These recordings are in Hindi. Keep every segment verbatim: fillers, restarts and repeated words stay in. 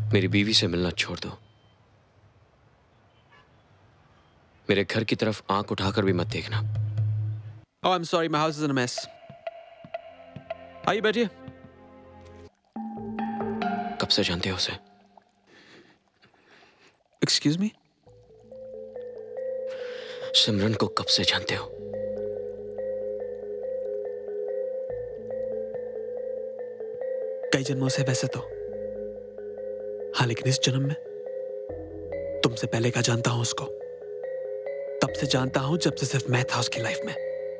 मेरी बीवी से मिलना छोड़ दो। मेरे घर की तरफ आंख उठाकर भी मत देखना। Oh, I'm sorry, my house is in a mess. आइए बैठिए। कब से जानते हो उसे? Excuse me? सिमरन को कब से जानते हो? कई जन्मों से वैसे तो, हाँ, लेकिन इस जन्म में तुमसे पहले का जानता हूं उसको। तब से जानता हूं जब से सिर्फ मैं था उसकी लाइफ में।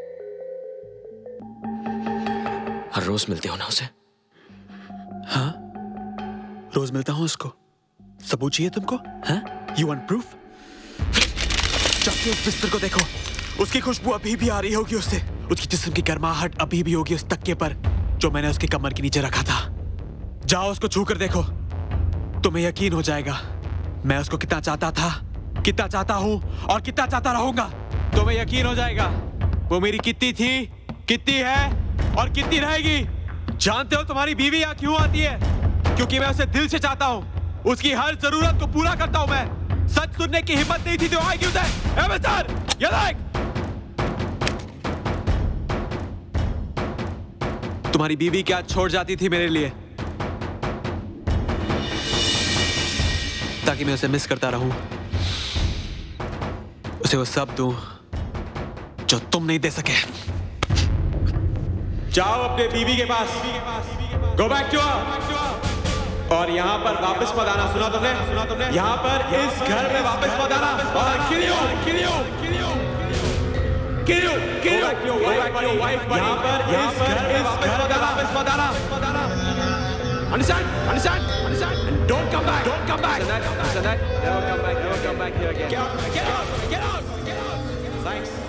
हर रोज मिलते हो ना उसे? हाँ, रोज मिलता हूं उसको। सबूत चाहिए तुमको? हाँ? You want proof? जाके उस बिस्तर को देखो। उसकी खुशबू अभी भी आ रही होगी उससे। उसकी जिस्म की गर्माहट अभी भी होगी उस तकिए पर जो मैंने उसकी कमर के नीचे रखा था। जाओ उसको छू कर देखो, तुम्हें यकीन हो जाएगा मैं उसको कितना चाहता था, कितना चाहता हूं और कितना चाहता रहूंगा। तुम्हें यकीन हो जाएगा वो मेरी कितनी थी, कितनी है और कितनी रहेगी। जानते हो तुम्हारी बीवी यहाँ क्यों आती है? क्योंकि मैं उसे दिल से चाहता हूं। उसकी हर जरूरत को पूरा करता हूं मैं। सच सुनने की हिम्मत नहीं थी तो आई क्यों थे? ए मिस्टर, ये देख। तुम्हारी बीवी क्या छोड़ जाती थी मेरे लिए, ताकि मैं उसे मिस करता रहूं, उसे वो सब दूं जो तुम नहीं दे सके। जाओ अपने बीवी के पास, गो बैक टू हर, और यहाँ पर वापस मत आना। सुना तुमने? सुना तुमने? यहाँ पर इस घर में वापस मत आना। और किलियो, किलियो, किलियो, किलियो, किलियो, यहाँ पर इस घर में वापस मत आना, वापस मत आना। Understand? Understand? Understand? And don't come back. Don't come back. Understand that? Understand that? Never come back. Never come back here again. Get out. Get out.